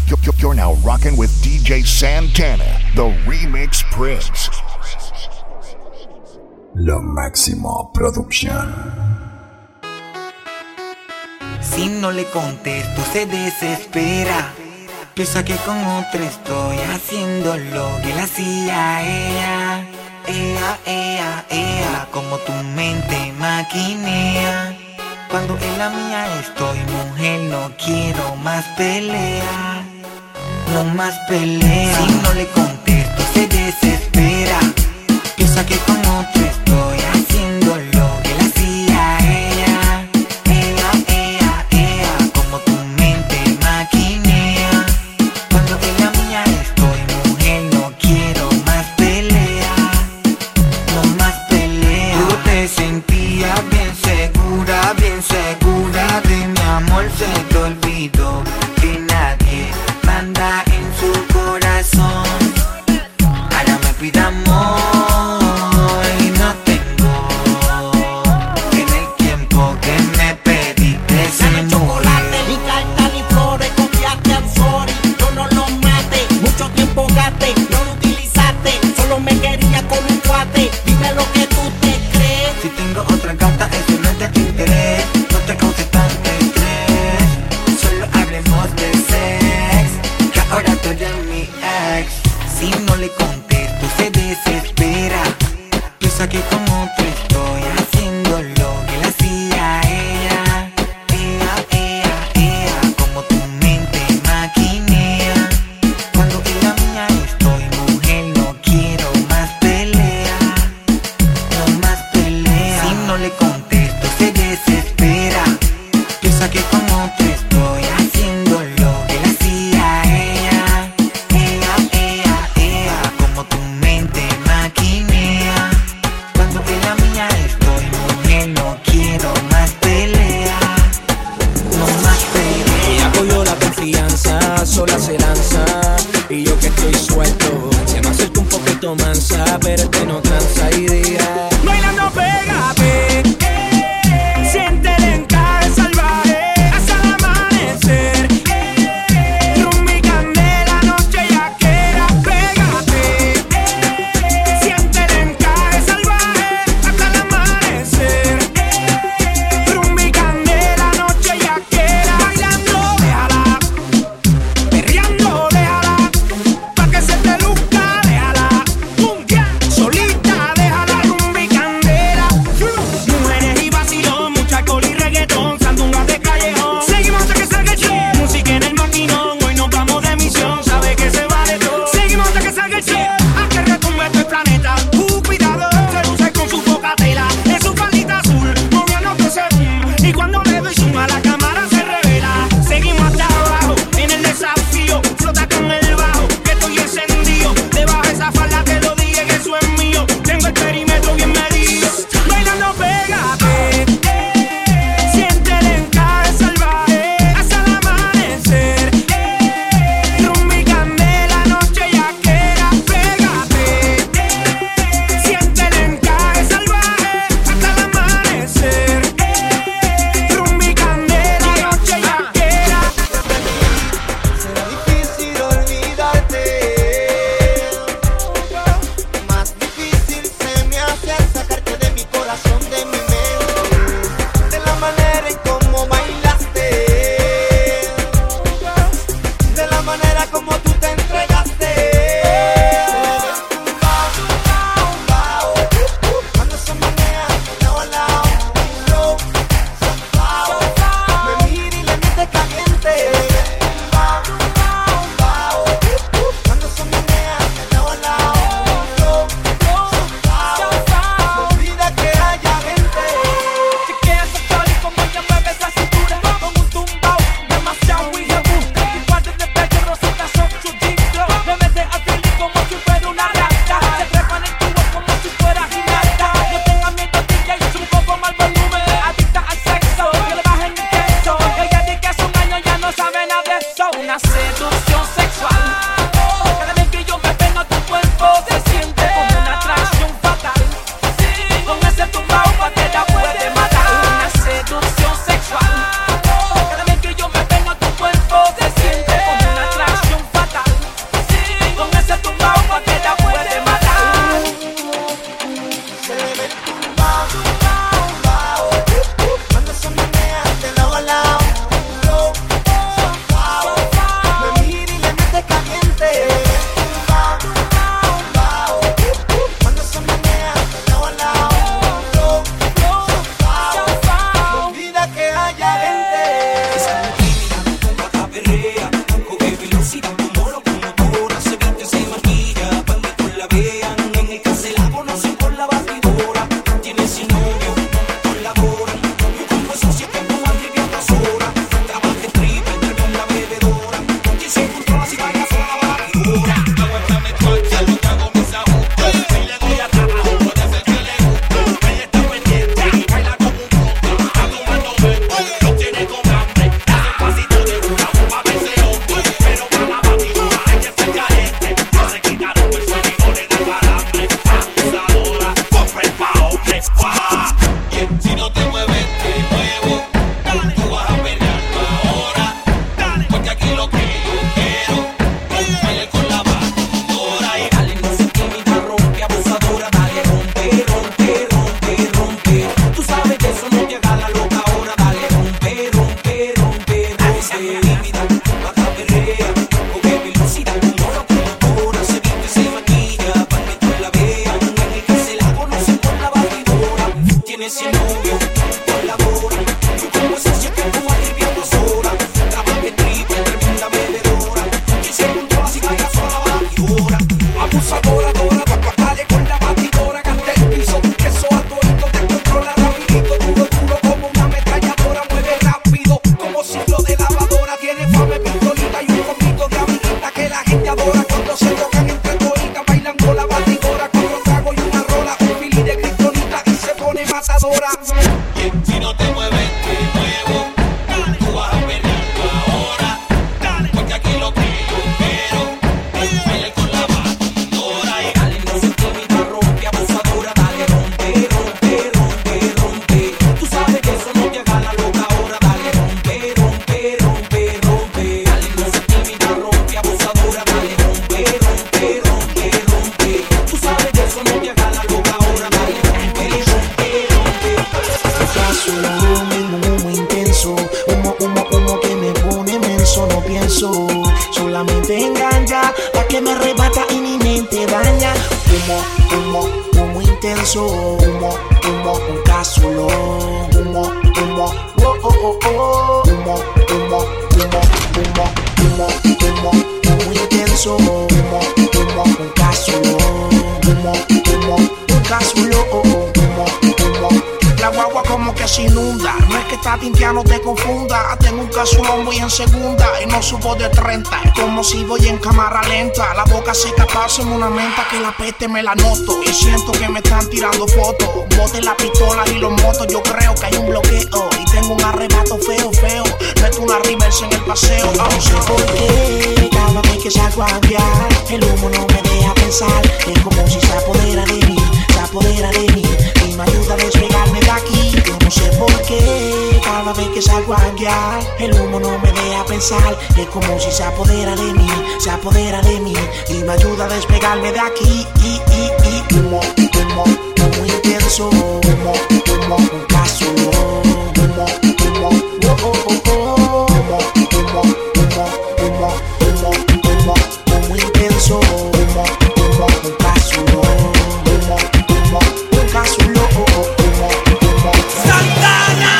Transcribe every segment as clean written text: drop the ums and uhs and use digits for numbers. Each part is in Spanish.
You're now rocking with DJ Santana, the Remix Prince. Lo Máximo Producción. Si no le contesto se desespera. Piensa que con otra estoy haciendo lo que le hacía a ella. Como tu mente maquinea. Cuando en la mía estoy, mujer, no quiero más pelea. No más pelea. Si no le contesto se desespera. Piensa que con otro estoy haciendo lo que le hacía a ella. Como tu mente maquinea. Cuando en la mía estoy, mujer, no quiero más pelea. No más pelea. Tú te sentías bien segura de mi amor. Se te olvidó que nadie manda en su corazón. Ahora me pide amor y no tengo. En el tiempo que me pediste se me chocolate, ni carta ni flores, confiaste al sorry. Yo no lo maté, mucho tiempo gasté, no lo utilizaste, solo me quería con un cuate. Dime lo que tú te crees. Si tengo otra carta, eso no es de tu interés. No te causes tanto estrés. Solo hablemos de sex, que ahora tú eres mi ex. Si no le contesto se desespera. Piensa que con otro estoy haciendo lo que le hacía a ella. Como tu mente maquinea. Cuando en la mía estoy, mujer, no quiero más pelea. No más pelea. Si no le contesto se desespera. Piensa que con otro estoy haciendo lo que le hacía a ella. Como tu mente maquinea. Cuando en la mía estoy, mujer, no quiero más pelea. No más pelea. Ella cogió la confianza, sola se lanza. Y yo que estoy suelto, se me acerca un poquito mansa, pero este no tranza y diga: bailando pégate, siente el encaje salvaje hasta el amanecer. Rumba y candela, noche yaquera, pégate, siente el encaje salvaje hasta el amanecer. Rumba y candela, noche yaquera, bailando, déjala, perreando, déjala, pa' que se te luzca, déjala, solita, déjala, rumba y candela. Mujeres y vacilón, mucha alcohol y reggaetón, sandungas de callejón. Seguimos hasta que salga el show, música en el maquinón, hoy nos vamos de misión, sabe que se vale todo. Seguimos hasta que salga el show, a que retumbe todo el planeta. Cuidado, se luce con su poca tela, es su faldita azul, moviendo todo ese boom. Y cuando le doy zoom a la cámara se revela. Seguimos hasta abajo, en el desafío, flota con el bajo, que estoy encendido. Debajo esa falda te lo dije que eso es mío, tengo el perímetro bien medido. Bailando pégate, siente el encaje salvaje hasta el amanecer. Rumba y candela, noche yaquera, pégate, siente el encaje salvaje hasta el amanecer. Rumba y candela, noche yaquera. Será difícil olvidarte, más difícil se me hace sacarte de mi corazón, de mi mente, de la manera en cómo bailaste, de la manera como tú te entregaste. Cuando se menea de lado a lado, me mira y le mete caliente. Cuando se menea de lado a lado, no olvida que haya gente. Chequea esa cali como ella mueve esa cintura, con un tumbao demasiado hijabú. Y cuando te pega rosita son su distro, le mete al feeling como si fuera una rata. Se trepa en el tubo como si fuera gimnasta. No tenga miedo, DJ, un poco más volumen. Adicta al sexo, que le bajen el queso. Ella dice que hace un año ya no sabe nada de eso. Una seducción sexual. Cada vez que yo me pego a tu cuerpo se siente como una atracción fatal. Con ese tumbao cualquiera puede matar. Una seducción sexual. Cada vez que yo me pego a tu cuerpo se siente como una atracción aquí lo que yo quiero es bailar con la batidora. Y dale, no se tímida, rompe, abusadora. Dale, rompe, rompe, rompe, rompe. Tú sabes que eso no llega a la loca hora. Dale, rompe, rompe, rompe, rompe. Tímida, baja perrea, porque velocidad como la promotora. Se viste, se maquilla, para que tú la veas. Mujer que se la conoce por la batidora. Tiene 100 novios, colabora. Yo como esa chica como escribiendo sola. Trabaja en triple, tremenda vendedora. Y se controla si caiga sola la batidora. Abusadora, dora, dale con la batidora, gasta el piso, eso a todito te controla rapidito, duro, duro como una ametralladora, mueve rápido como ciclo de lavadora, tiene fama de pistolita y un poquito de amiguita que la gente adora cuando se tocan entre toditas, bailando la batidora con los tragos y una rola, un fili de kriptonita y se pone matadora. Si no te mueves, te muevo. Tú vas a perderlo ahora. Porque aquí lo que yo quiero es bailar con la batidora. Y dale, no se tímida, rompe, abusadora. Dale, rompe, rompe, rompe, rompe. Tú sabes que eso no llega a la loca hora. Dale, rompe, rompe, rompe, rompe. Dale, no se tímida, rompe, abusadora. Dale, rompe, rompe, rompe, rompe. Tú sabes que eso no llega a la loca hora. Dale, rompe, rompe, rompe. Solo humo intenso, humo que me pone menso, no pienso, solamente engaña, la que me arrebata y mi mente daña. Humo intenso, humo, un casulón, humo, oh, oh, oh, oh, humo intenso, humo, un casulón, humo, un casulón, humo. La guagua como que se inunda, no es que esta tintia no te confunda. Tengo un casulón, voy en segunda y no subo de 30. Es como si voy en cámara lenta, la boca seca, pásame una menta que la peste me la noto. Y siento que me están tirando fotos, bote la pistola y los motos. Yo creo que hay un bloqueo y tengo un arrebato feo. Meto una reversa en el paseo. No sé por qué, cada vez que salgo a guiar, el humo no me deja pensar. Es como si se apodera de mí, y me ayuda a despegarme de aquí. Yo no sé por qué, cada vez que salgo a guiar, el humo no me deja pensar. Es como si se apodera de mí, y me ayuda a despegarme de aquí. Humo intenso, humo, un casulón, humo, oh, oh, oh, oh, humo intenso, humo, un casulón, un casulón, ¡Santana!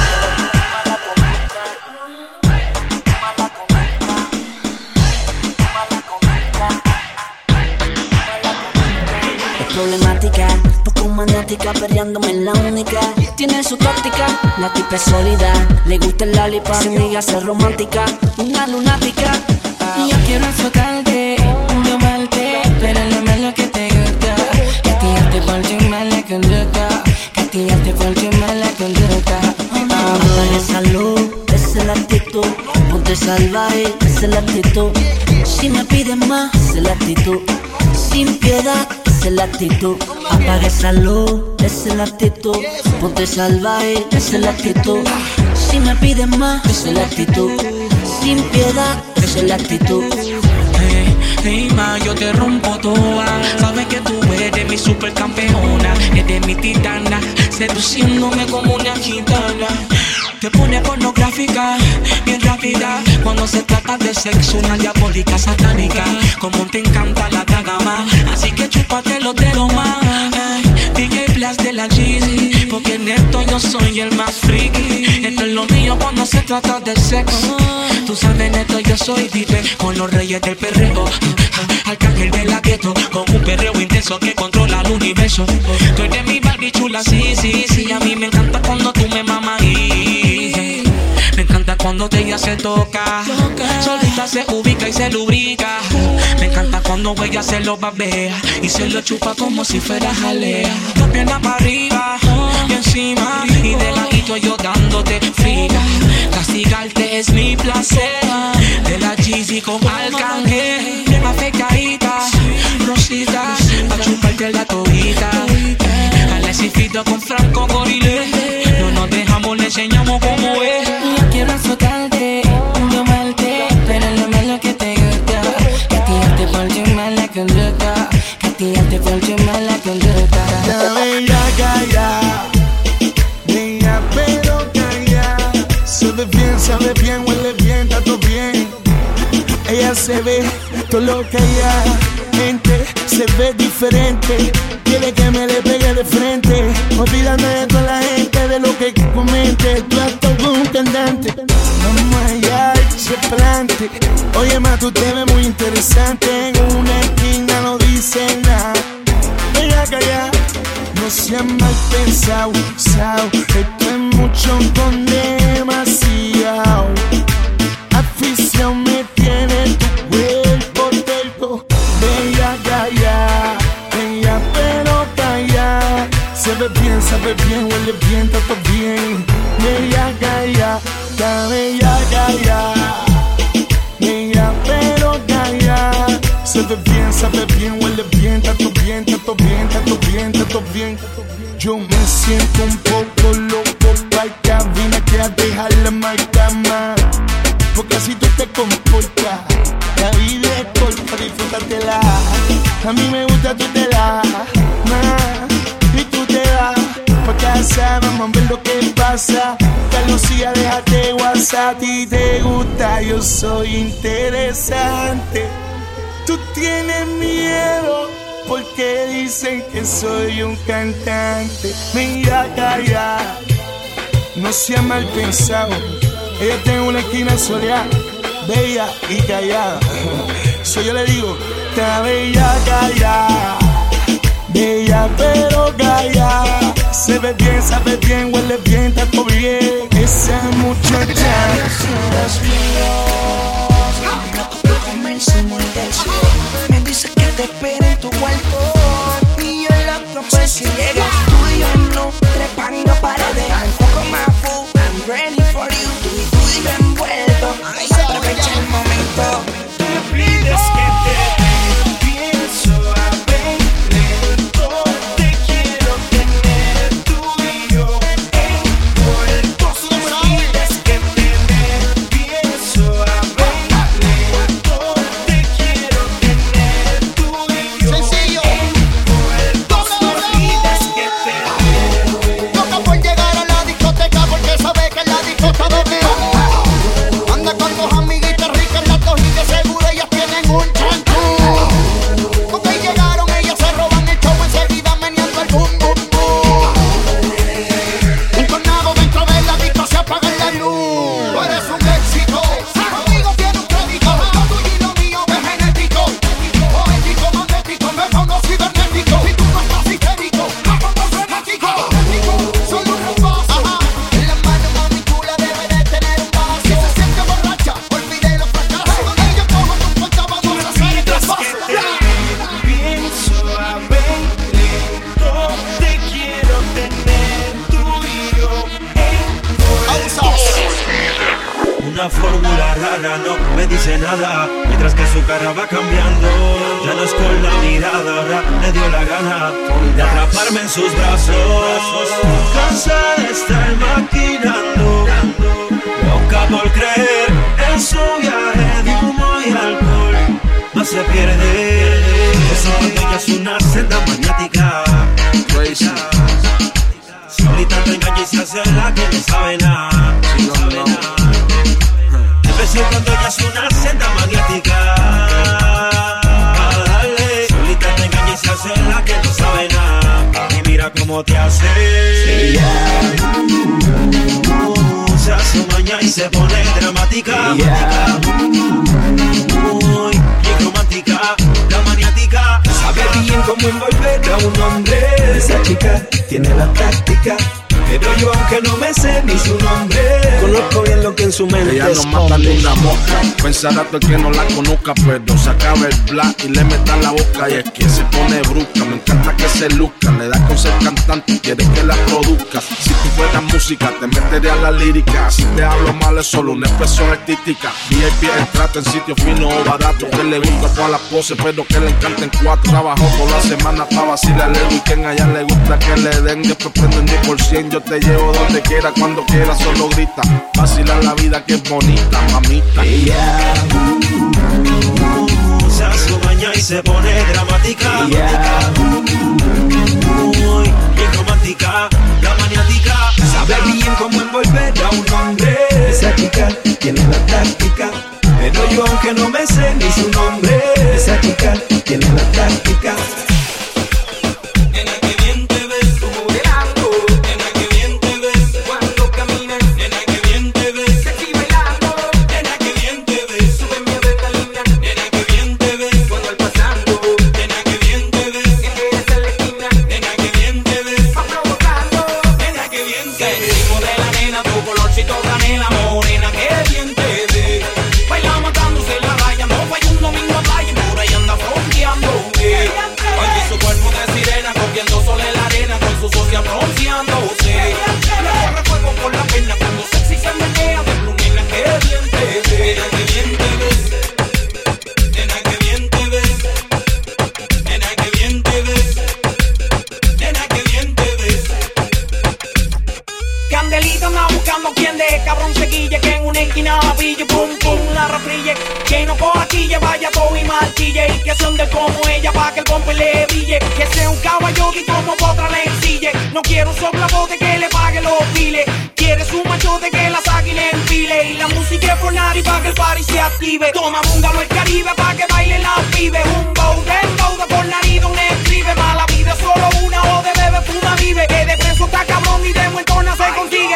Es problemática, poco maniática, perreándome en la única. Tiene su táctica, la tipa es sólida. Le gusta el lollipop, sin amiga ser romántica. Una lunática. Yo quiero azotarte, domarte, pero no me lo que te gusta. Castigarte por tu mala conducta, castigarte por tu mala conducta. Apague salud, esa es la actitud. Ponte salvaje, esa es la actitud. Si me pides más, esa es la actitud. Sin piedad, esa es la actitud. Apague salud, esa es la actitud. Ponte salvaje, esa es la actitud. Si me pides más, esa es la actitud. Sin piedad, esa es la actitud. Hey, ma, yo te rompo toda. Sabes que tú eres mi supercampeona, eres mi titana, seduciéndome como una gitana. Te pone pornográfica, bien rápida. Cuando se trata de sexo, una diabólica satánica. Como te encanta la gama, así que chúpate los dedos más. DJ Blas de la Jeezy, porque en esto yo soy el más friki. Esto es lo mío cuando se trata de sexo. Tú sabes, en esto yo soy dive, con los reyes del perreo. Arcángel de la gueto, con un perreo intenso que controla el universo. Tú eres mi Barbie chula, sí. A mí me encanta cuando tú me mamas y me encanta cuando ella se toca, solita se ubica y se lubrica. Me encanta cuando ella se lo babea y se lo chupa como si fuera jalea. Dos piernas para arriba y encima, y de ladito yo dándote friga. Castigarte es mi placer, de la Jeezy con Arcángel. Bien afectadita, rosita, pa' chuparte la tobita. Alexifito con Franco Gorile, no nos dejamos, le enseñamos cómo es. Yo quiero azotarte, domarte, pero ella se ve todo lo que ella gente se ve diferente. Quiere que me le pegue de frente, olvídame de toda la gente, de lo que comente. Tú actúas como un cantante, vamos allá, se plante. Oye, ma, tú te ves muy interesante. En una esquina no dice nada. Ella calla, no seas mal pensado, sao. Esto es mucho con demasiado. Afición me tiene tu cuerpo terco. Bella calla, bella pero calla. Se ve bien, sabe bien, huele bien, está todo bien. Bella calla, está bella calla. Bella pero calla. Se ve bien, sabe bien, huele bien, está todo bien, está todo bien, está todo bien, está todo bien. Yo me siento un poco loco pa' cabina que a dejar la marca más. Porque así tú te comportas. La vida es corta, disfrútatela. A mí me gusta tú te la y tú te vas pa' casa, vamos a ver lo que pasa. Lucía, déjate WhatsApp. A ti te gusta, yo soy interesante. Tú tienes miedo porque dicen que soy un cantante. Mira, calla, no sea mal pensado. Ella tiene una esquina soleada, bella y callada. So yo le digo, está bella, callada. Bella pero callada. Se ve bien, sabe bien, huele bien, está todo bien. Esa muchacha. Me dice que te espere en tu cuarto y yo loco por si llegas. Tú y yo no trepando paredes. Un poco más full, I'm ready for you. Tú y yo envuelto, aprovecha el momento. Tú me pides que te pienso a ver lento. Te quiero tener tú y yo envueltos. Tú me pides que te pienso a ver lento. Te quiero tener tú y yo envueltos. Tú me pides que te loca por llegar a la discoteca porque sabe que la discoteca doble. Anda con dos amiguitas ricas, las dos y de seguro ellas tienen un chancú. Porque llegaron, ellas se roban el show enseguida meneando el bum bum bum. Un tornado dentro de la disco, se apaga la luz. Tú eres un éxito, conmigo tiene un crédito. Lo tuyo y lo mío es genético. Poético, magnético, mejor cibernético. Si tú no estás histérico, vamos frenético. Solo un rumbo, en la mano mami chula debe de tener un vaso. Si se siente borracha, olvide los fracasos. Con ella como tu cuenta vamos a hacer el traspaso. pienso a ver lento. Te quiero tener tú y yo envueltos. Una fórmula rara no me dice nada, mientras que su cara va cambiando. Ya no es con la mirada, ahora le dio la gana de atraparme en sus brazos. Cansada de estar maquinando, loca por creer en su viaje de humo y alcohol. No se pierde, eso cuando ella es una senda maniática. Crazy. Solita te engaña y se hace la que no sabe nada. No sabe nada. Empezó cuando ella es una senda maniática. Dale. Solita te engaña y se hace la que no sabe nada. Y mira cómo te hace. Se hace maña y se pone dramática. Muy bien romántica, la maniática. Sabe bien cómo envolver a un hombre. Esa chica tiene la táctica. Pero yo aunque no me sé ni su nombre, conozco bien lo que en su mente ella no mata ni una mosca. Pensará todo el que no la conozca, pero se acaba el black y le meta la boca. Y es que se pone brusca, me encanta que se luzca. Le da con ser cantante, quiere que la produzca. Si tú fueras música, te metería a la lírica. Si te hablo mal es solo una expresión artística. VIP el trato en sitio fino o barato. Que le gusta todas las poses, pero que le encanten cuatro. Trabajó toda la semana para vacilar el weekend. A ella le gusta que le den, después prenden 10%. Yo te llevo donde quiera, cuando quiera, solo grita. Vacilar la vida que es bonita, mamita. Ella se hace maña y se pone dramática. Muy bien romántica, la maniática. Sabe bien cómo envolver a un hombre. Esa chica tiene la táctica. Pero yo aunque no no me sé ni su nombre. Esa chica tiene la táctica. No quiero un soplabote que le pague los biles. Quieres un machote que la saque y le enfile. Y la música es por nadie para que el party se active. Toma búngalo el Caribe para que bailen las pibes. Un bow de por nariz donde escribe. Mala vida es solo una o de bebe fuma vive. Que de preso está cabrón y de muertona se consigue.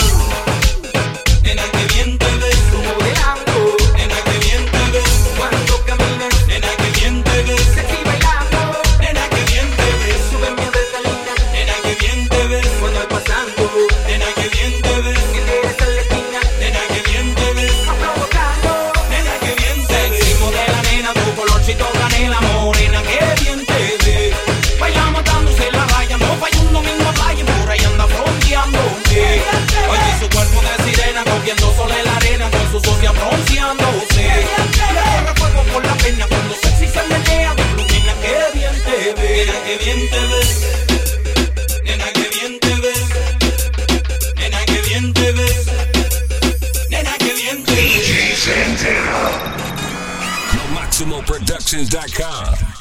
Nena que bien te ves, tú modelando. Nena que bien te ves, cuando caminas. Nena que bien te ves, sexy bailando. Nena que bien te ves, sube mi adrenalina. Nena que bien te ves, cuando voy pasando. Nena que bien te ves, que eres en la esquina. Nena que bien te ves, provocando. Nena que bien te ves, sexy modela nena, tu colorcito canela morena. Que bien te ves, bailamos dándose la raya. No falla un domingo a playa, por ahí anda fronteando. Oye, su cuerpo de sirena, cogiendo sol en la arena, con su socia bronceándose. Le corre fuego por la pena, cuando sexy se menea, de plumina, que bien te ves. Nena, que bien te ves. Nena, que bien te ves. Nena, que bien te ves. Nena, que bien te ves. DJ Santana. NoMaximoProductions.com.